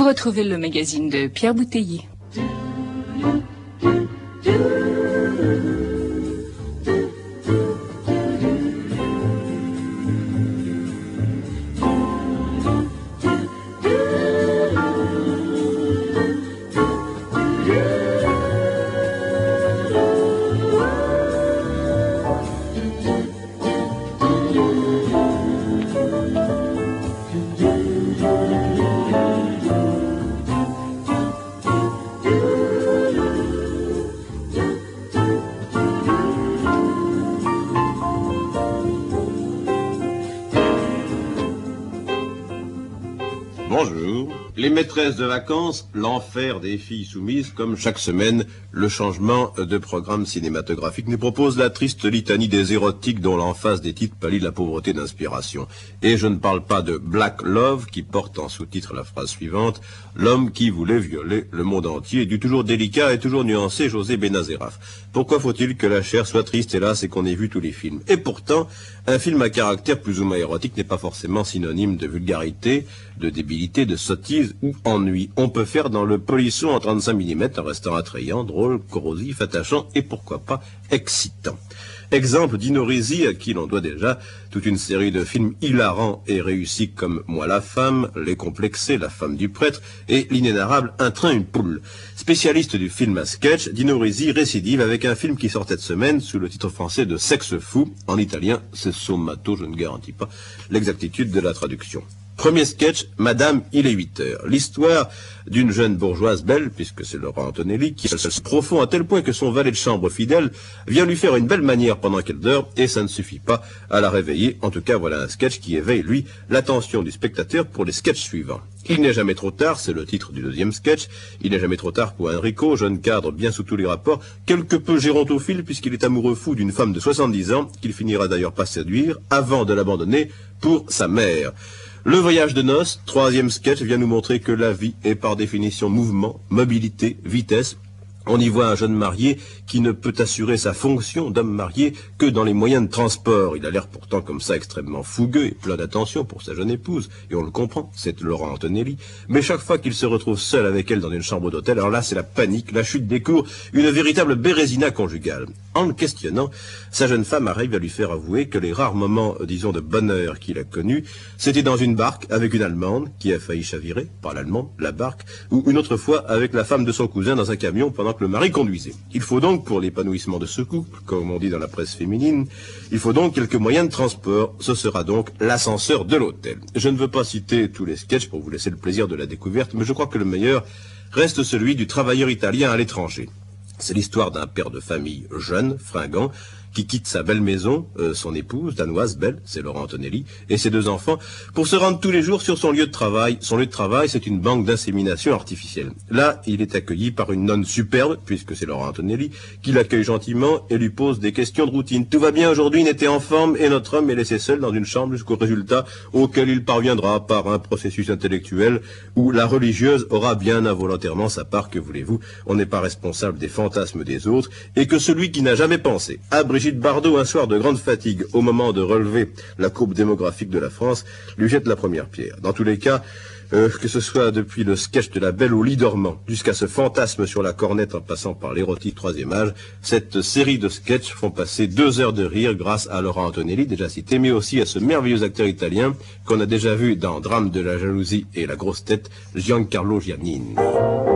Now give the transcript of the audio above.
Vous retrouvez le magazine de Pierre Bouteiller. Bonjour. Les maîtresses de vacances, l'enfer des filles soumises, comme chaque semaine, le changement de programme cinématographique nous propose la triste litanie des érotiques dont l'emphase des titres pallie la pauvreté d'inspiration. Et je ne parle pas de Black Love, qui porte en sous-titre la phrase suivante, l'homme qui voulait violer le monde entier, du toujours délicat et toujours nuancé José Benazeraf. Pourquoi faut-il que la chair soit triste, hélas, et qu'on ait vu tous les films? Et pourtant, un film à caractère plus ou moins érotique n'est pas forcément synonyme de vulgarité, de débilité, de sottise ou ennui. On peut faire dans le polisson en 35 mm en restant attrayant, drôle, corrosif, attachant et pourquoi pas excitant. Exemple d'Ino Risi, à qui l'on doit déjà toute une série de films hilarants et réussis comme Moi la femme, Les complexés, La femme du prêtre et l'inénarrable Un train, une poule. Spécialiste du film à sketch, Dino Risi récidive avec un film qui sort cette semaine sous le titre français de Sexe fou. En italien, c'est Sommato, je ne garantis pas l'exactitude de la traduction. Premier sketch, Madame, il est 8 heures. L'histoire d'une jeune bourgeoise belle, puisque c'est Laura Antonelli, qui est profond à tel point que son valet de chambre fidèle vient lui faire une belle manière pendant qu'elle dort, et ça ne suffit pas à la réveiller. En tout cas, voilà un sketch qui éveille, lui, l'attention du spectateur pour les sketchs suivants. Il n'est jamais trop tard, c'est le titre du deuxième sketch. Il n'est jamais trop tard pour Enrico, jeune cadre bien sous tous les rapports, quelque peu gérontophile puisqu'il est amoureux fou d'une femme de 70 ans, qu'il finira d'ailleurs par séduire, avant de l'abandonner pour sa mère. Le voyage de noces, troisième sketch, vient nous montrer que la vie est par définition mouvement, mobilité, vitesse. On y voit un jeune marié qui ne peut assurer sa fonction d'homme marié que dans les moyens de transport. Il a l'air pourtant comme ça extrêmement fougueux et plein d'attention pour sa jeune épouse. Et on le comprend, c'est Laura Antonelli. Mais chaque fois qu'il se retrouve seul avec elle dans une chambre d'hôtel, alors là c'est la panique, la chute des cours, une véritable bérésina conjugale. En le questionnant, sa jeune femme arrive à lui faire avouer que les rares moments, disons, de bonheur qu'il a connus, c'était dans une barque avec une Allemande qui a failli chavirer, pas l'Allemande, la barque, ou une autre fois avec la femme de son cousin dans un camion pendant que le mari conduisait. Il faut donc, pour l'épanouissement de ce couple, comme on dit dans la presse féminine, il faut donc quelques moyens de transport. Ce sera donc l'ascenseur de l'hôtel. Je ne veux pas citer tous les sketchs pour vous laisser le plaisir de la découverte, mais je crois que le meilleur reste celui du travailleur italien à l'étranger. C'est l'histoire d'un père de famille jeune, fringant, qui quitte sa belle maison, son épouse, danoise, belle, c'est Laura Antonelli, et ses deux enfants, pour se rendre tous les jours sur son lieu de travail. Son lieu de travail, c'est une banque d'insémination artificielle. Là, il est accueilli par une nonne superbe, puisque c'est Laura Antonelli, qui l'accueille gentiment et lui pose des questions de routine. Tout va bien aujourd'hui, il était en forme, et notre homme est laissé seul dans une chambre jusqu'au résultat auquel il parviendra par un processus intellectuel où la religieuse aura bien involontairement sa part, que voulez-vous. On n'est pas responsable des fantasmes des autres, et que celui qui n'a jamais pensé à Brigitte Bardot, un soir de grande fatigue, au moment de relever la courbe démographique de la France, lui jette la première pierre. Dans tous les cas, que ce soit depuis le sketch de la belle au lit dormant, jusqu'à ce fantasme sur la cornette en passant par l'érotique troisième âge, cette série de sketchs font passer 2 heures de rire grâce à Laura Antonelli, déjà cité, mais aussi à ce merveilleux acteur italien qu'on a déjà vu dans Drame de la jalousie et La grosse tête, Giancarlo Giannini.